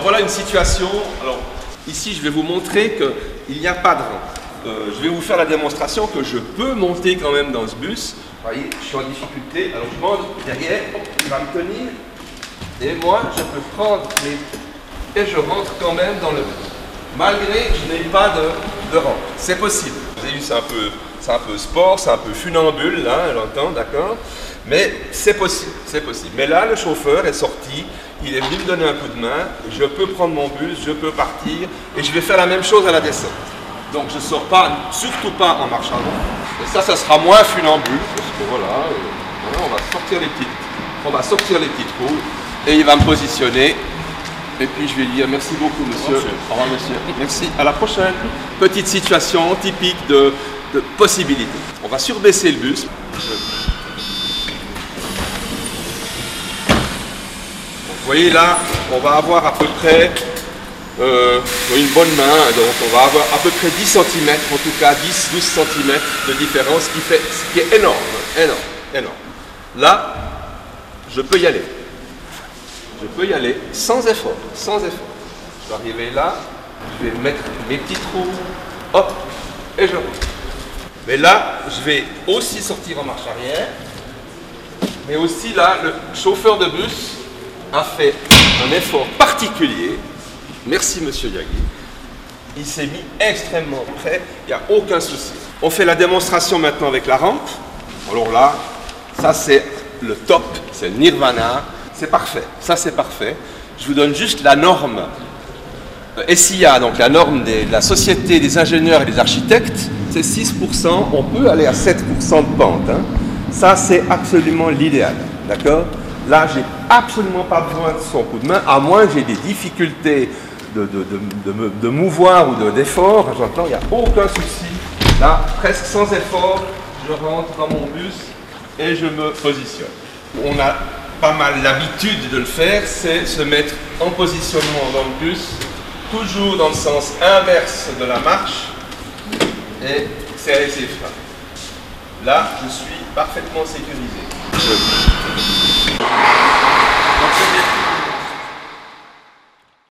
voilà une situation. Alors, ici, je vais vous montrer qu'il n'y a pas de rampe. Je vais vous faire la démonstration que je peux monter quand même dans ce bus. Vous voyez, je suis en difficulté. Alors, je monte derrière, il va me tenir. Et moi, je peux prendre et je rentre quand même dans le bus. Malgré que je n'ai pas de rampe. C'est possible. Vous avez vu, c'est un peu sport, c'est un peu funambule, là, j'entends, d'accord? Mais c'est possible, c'est possible. Mais là, le chauffeur est sorti, il est venu me donner un coup de main, je peux prendre mon bus, je peux partir, et je vais faire la même chose à la descente. Donc je ne sors pas, surtout pas en marche avant. Et ça sera moins funambule, parce que voilà, on va sortir les petites roues, et il va me positionner. Et puis je vais lui dire merci beaucoup monsieur. Au revoir monsieur. Merci, à la prochaine. Petite situation typique de possibilité. On va surbaisser le bus. Vous voyez là, on va avoir à peu près une bonne main, donc on va avoir à peu près 10 cm, en tout cas 10-12 cm de différence, ce qui est énorme, énorme. Là, je peux y aller. Je peux y aller sans effort, sans effort. Je vais arriver là, je vais mettre mes petites roues, hop, et je rentre. Mais là, je vais aussi sortir en marche arrière, mais aussi là, le chauffeur de bus a fait un effort particulier. Merci monsieur Yagui. Il s'est mis extrêmement près, il n'y a aucun souci. On fait la démonstration maintenant avec la rampe. Alors là, ça c'est le top, c'est le nirvana. C'est parfait, ça c'est parfait. Je vous donne juste la norme SIA, donc la norme de la Société des ingénieurs et des architectes, c'est 6%, on peut aller à 7% de pente. Hein. Ça c'est absolument l'idéal, d'accord? Là, j'ai absolument pas besoin de son coup de main, à moins que j'ai des difficultés de mouvoir ou d'effort, j'entends, il n'y a aucun souci. Là, presque sans effort, je rentre dans mon bus et je me positionne. On a pas mal l'habitude de le faire, c'est se mettre en positionnement dans le bus, toujours dans le sens inverse de la marche, et serrer ses freins. Là, je suis parfaitement sécurisé.